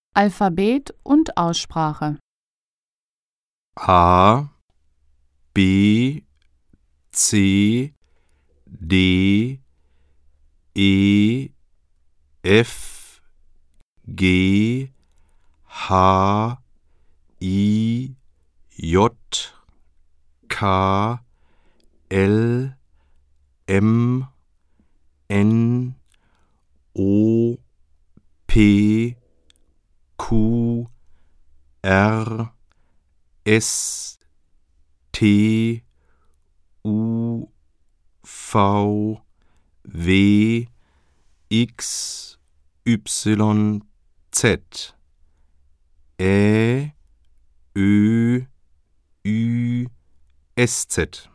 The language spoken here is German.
Alphabet und Aussprache. A, B, C, D, E, F, G, H, I, J, K, L, M, N, O, P, Q, R, S, T, U, V, W, X, Y, Z, Ä, Ö, Ü, SZ.